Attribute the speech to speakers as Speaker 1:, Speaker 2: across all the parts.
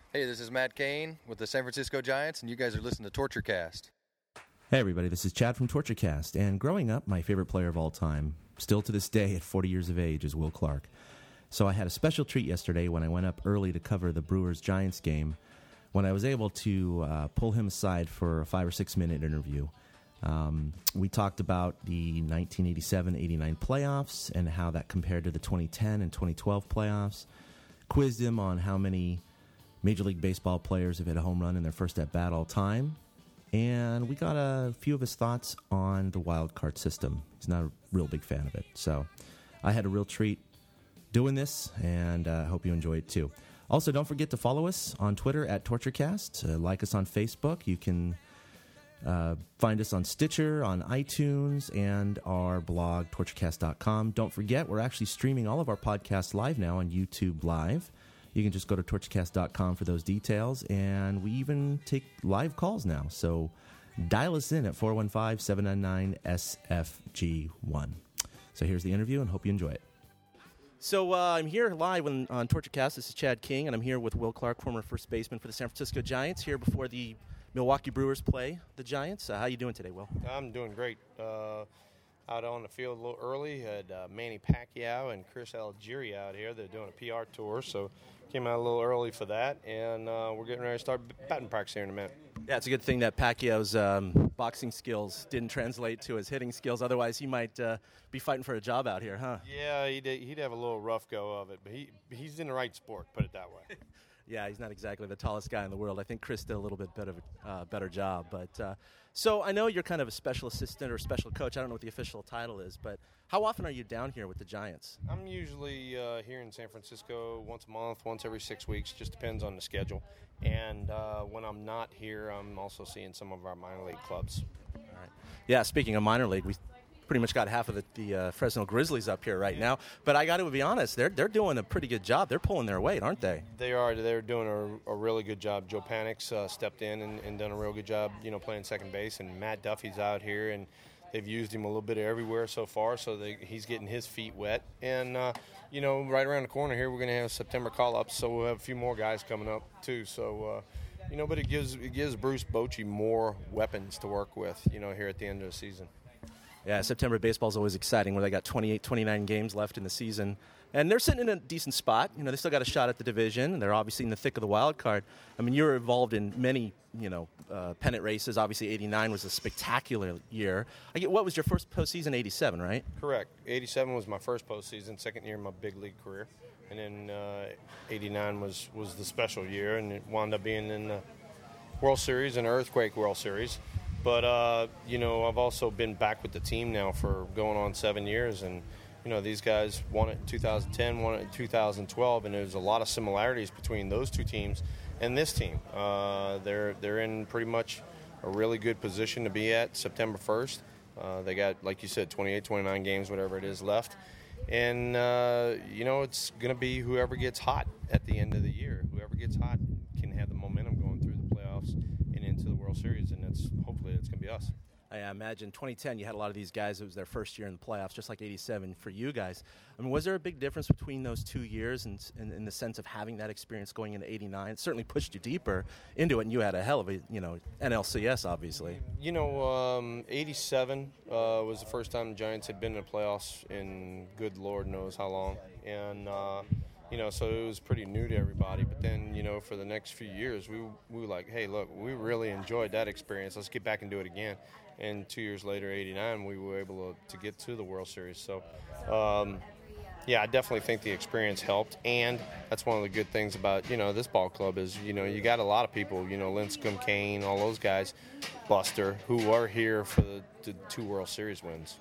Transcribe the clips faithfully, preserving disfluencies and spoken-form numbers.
Speaker 1: Hey, this is Matt Cain with the San Francisco Giants, and you guys are listening to TortureCast.
Speaker 2: Hey everybody, this is Chad from TortureCast, and growing up, my favorite player of all time, still to this day at forty years of age, is Will Clark. So I had a special treat yesterday when I went up early to cover the Brewers-Giants game, when I was able to uh, pull him aside for a five or six minute interview. Um, we talked about the nineteen eighty-seven eighty-nine playoffs and how that compared to the twenty ten and twenty twelve playoffs, quizzed him on how many Major League Baseball players have hit a home run in their first at-bat all time, and we got a few of his thoughts on the wild card system. He's not a real big fan of it. So I had a real treat doing this, and I uh, hope you enjoy it too. Also, don't forget to follow us on Twitter at TortureCast. Uh, like us on Facebook. You can uh, find us on Stitcher, on iTunes, and our blog, torturecast dot com. Don't forget, we're actually streaming all of our podcasts live now on YouTube Live. You can just go to torturecast dot com for those details, and we even take live calls now. So dial us in at four one five, seven nine nine, S F G one. So here's the interview, and hope you enjoy it. So uh, I'm here live on, on TortureCast. This is Chad King, and I'm here with Will Clark, former first baseman for the San Francisco Giants, here before the Milwaukee Brewers play the Giants. Uh, how you doing today, Will?
Speaker 3: I'm doing great. Uh, out on the field a little early, had uh, Manny Pacquiao and Chris Algieri out here. They're doing a P R tour, so came out a little early for that, and uh, we're getting ready to start batting practice here in a minute.
Speaker 2: Yeah, it's a good thing that Pacquiao's um, boxing skills didn't translate to his hitting skills. Otherwise, he might uh, be fighting for a job out here, huh?
Speaker 3: Yeah, he'd, he'd have a little rough go of it, but he he's in the right sport, put it that way.
Speaker 2: Yeah, he's not exactly the tallest guy in the world. I think Chris did a little bit better uh, better job. But uh, so I know you're kind of a special assistant or special coach. I don't know what the official title is, but how often are you down here with the Giants?
Speaker 3: I'm usually uh, here in San Francisco once a month, once every six weeks. Just depends on the schedule. And uh, when I'm not here, I'm also seeing some of our minor league clubs.
Speaker 2: All right. Yeah, speaking of minor league, we pretty much got half of the, the uh, Fresno Grizzlies up here right now. But I got to be honest, they're they're doing a pretty good job. They're pulling their weight, aren't they?
Speaker 3: They are. They're doing a, a really good job. Joe Panik's uh, stepped in and, and done a real good job, you know, playing second base. And Matt Duffy's out here, and they've used him a little bit everywhere so far, so they, he's getting his feet wet. And, uh, you know, right around the corner here, we're going to have September call-ups, so we'll have a few more guys coming up too. So, uh, you know, but it gives it gives Bruce Bochy more weapons to work with, you know, here at the end of the season.
Speaker 2: Yeah, September baseball is always exciting where they got twenty-eight, twenty-nine games left in the season. And they're sitting in a decent spot. You know, they still got a shot at the division. And they're obviously in the thick of the wild card. I mean, you're involved in many, you know, uh, pennant races. Obviously, eighty-nine was a spectacular year. I get, what was your first postseason? eighty-seven, right?
Speaker 3: Correct. eighty-seven was my first postseason, second year of my big league career. And then uh, eighty-nine was, was the special year, and it wound up being in the World Series and Earthquake World Series. But, uh, you know, I've also been back with the team now for going on seven years. And, you know, these guys won it in two thousand ten, won it in two thousand twelve, and there's a lot of similarities between those two teams and this team. Uh, they're they're in pretty much a really good position to be at September first. Uh, they got, like you said, twenty-eight, twenty-nine games, whatever it is, left. And, uh, you know, it's going to be whoever gets hot at the end of the year. Whoever gets hot can have the momentum going through the playoffs and into the World Series, and it's hopefully it's going to be us.
Speaker 2: I imagine twenty ten, you had a lot of these guys. It was their first year in the playoffs, just like eighty-seven for you guys. I mean, was there a big difference between those two years in, in, in the sense of having that experience going into eighty-nine? It certainly pushed you deeper into it, and you had a hell of a, you know, N L C S, obviously.
Speaker 3: You know, um, eighty-seven uh, was the first time the Giants had been in the playoffs in good Lord knows how long. And, uh, you know, so it was pretty new to everybody. But then, you know, for the next few years, we, we were like, hey, look, we really enjoyed that experience. Let's get back and do it again. And two years later, eighty-nine, we were able to, to get to the World Series. So, um, yeah, I definitely think the experience helped. And that's one of the good things about, you know, this ball club is, you know, you got a lot of people, you know, Lincecum, Kane, all those guys, Buster, who are here for the, the two World Series wins.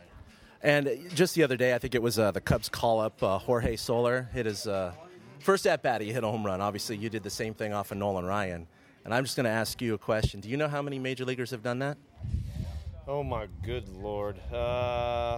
Speaker 2: And just the other day, I think it was uh, the Cubs call-up, uh, Jorge Soler hit his uh, first at-bat. He hit a home run. Obviously, you did the same thing off of Nolan Ryan. And I'm just going to ask you a question. Do you know how many major leaguers have done that?
Speaker 3: Oh, my good Lord. Uh,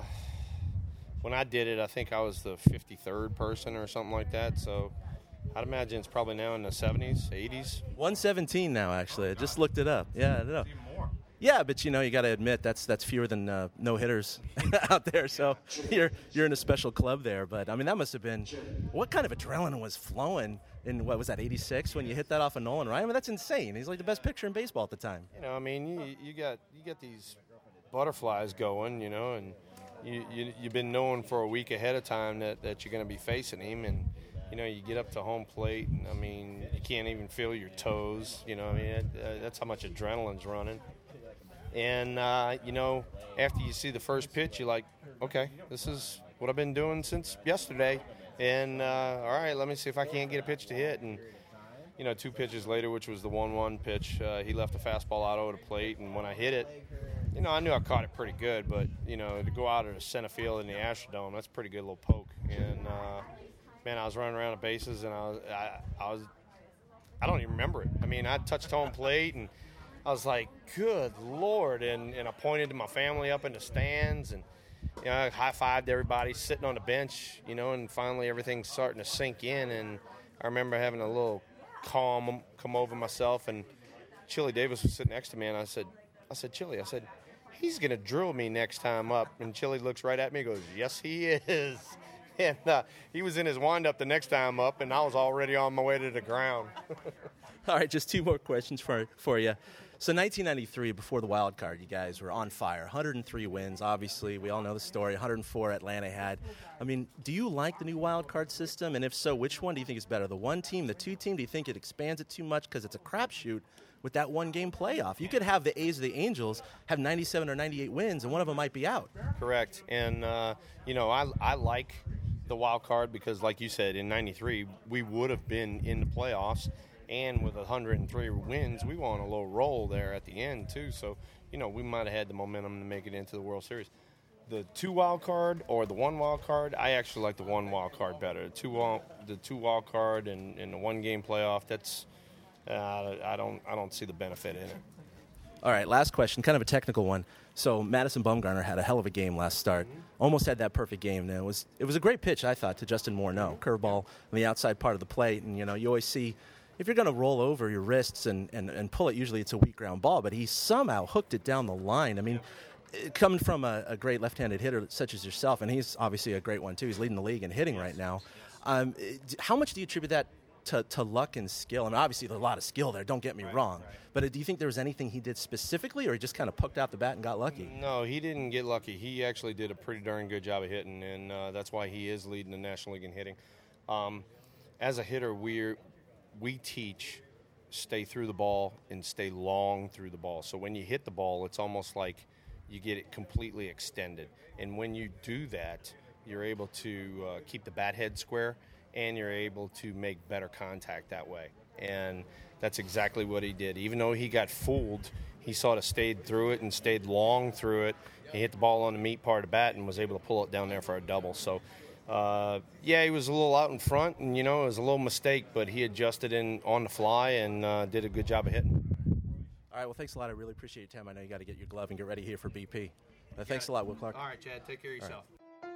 Speaker 3: when I did it, I think I was the fifty-third person or something like that. So I'd imagine it's probably now in the seventies, eighties.
Speaker 2: one seventeen now, actually. I just looked it up. Yeah, I don't know. Yeah, but you know, you got to admit that's that's fewer than uh, no hitters out there. So you're you're in a special club there. But I mean, that must have been what kind of adrenaline was flowing in what was that eighty-six when you hit that off of Nolan Ryan? I mean, that's insane. He's like the best pitcher in baseball at the time.
Speaker 3: You know, I mean, you you got you got these butterflies going, you know, and you, you you've been knowing for a week ahead of time that, that you're going to be facing him, and you know, you get up to home plate, and I mean, you can't even feel your toes. You know, I mean, it, uh, that's how much adrenaline's running. And, uh, you know, after you see the first pitch, you're like, okay, this is what I've been doing since yesterday. And, uh, all right, let me see if I can't get a pitch to hit. And, you know, two pitches later, which was the one one pitch, uh, he left a fastball out over the plate. And when I hit it, you know, I knew I caught it pretty good. But, you know, to go out of the center field in the Astrodome, that's a pretty good little poke. And, uh, man, I was running around the bases, and I was, I, I was, I don't even remember it. I mean, I touched home plate, and I was like, good Lord, and, and I pointed to my family up in the stands, and, you know, I high-fived everybody sitting on the bench, you know, and finally everything's starting to sink in, and I remember having a little calm come over myself, and Chili Davis was sitting next to me, and I said, I said, Chili, I said, he's going to drill me next time up, and Chili looks right at me and goes, yes, he is, and uh, he was in his wind-up the next time up, and I was already on my way to the ground.
Speaker 2: All right, just two more questions for for you. So nineteen ninety-three, before the wild card, you guys were on fire. one hundred three wins, obviously. We all know the story. one hundred four Atlanta had. I mean, do you like the new wild card system? And if so, which one do you think is better? The one team, the two team? Do you think it expands it too much because it's a crapshoot with that one-game playoff? You could have the A's or the Angels have ninety-seven or ninety-eight wins, and one of them might be out.
Speaker 3: Correct. And, uh, you know, I, I like the wild card because, like you said, in ninety-three, we would have been in the playoffs. And with one hundred three wins, we were on a little roll there at the end, too. So, you know, we might have had the momentum to make it into the World Series. The two wild card or the one wild card, I actually like the one wild card better. The two wild, the two wild card and, and the one game playoff, that's uh, I don't I don't see the benefit in it.
Speaker 2: All right, last question, kind of a technical one. So Madison Bumgarner had a hell of a game last start. Almost had that perfect game. And it was it was a great pitch, I thought, to Justin Morneau. Curveball on the outside part of the plate, and you know you always see. If you're going to roll over your wrists and, and, and pull it, usually it's a weak ground ball, but he somehow hooked it down the line. I mean, coming from a, a great left-handed hitter such as yourself, and he's obviously a great one too. He's leading the league in hitting right now. Um, how much do you attribute that to, to luck and skill? I mean, obviously there's a lot of skill there, don't get me
Speaker 3: right,
Speaker 2: wrong.
Speaker 3: Right.
Speaker 2: But do you think there was anything he did specifically, or he just kind of poked out the bat and got lucky?
Speaker 3: No, he didn't get lucky. He actually did a pretty darn good job of hitting, and uh, that's why he is leading the National League in hitting. Um, as a hitter, we're, we teach – stay through the ball and stay long through the ball. So when you hit the ball, it's almost like you get it completely extended. And when you do that, you're able to uh, keep the bat head square, and you're able to make better contact that way. And that's exactly what he did. Even though he got fooled, he sort of stayed through it and stayed long through it. He hit the ball on the meat part of the bat and was able to pull it down there for a double. So Uh, yeah, he was a little out in front, and, you know, it was a little mistake, but he adjusted in on the fly and uh, did a good job of hitting.
Speaker 2: All right, well, thanks a lot. I really appreciate your time. I know you got to get your glove and get ready here for B P. But thanks a lot, Will Clark.
Speaker 3: All right, Chad, take care of yourself.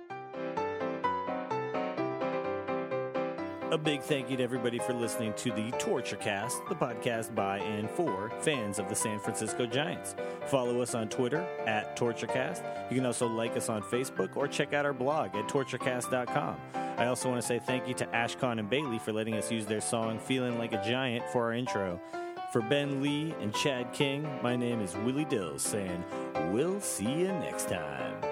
Speaker 4: A big thank you to everybody for listening to the TortureCast, the podcast by and for fans of the San Francisco Giants. Follow us on Twitter at TortureCast. You can also like us on Facebook or check out our blog at torturecast dot com. I also want to say thank you to Ashcon and Bailey for letting us use their song Feeling Like a Giant for our intro. For Ben Lee and Chad King, my name is Willie Dills saying, we'll see you next time.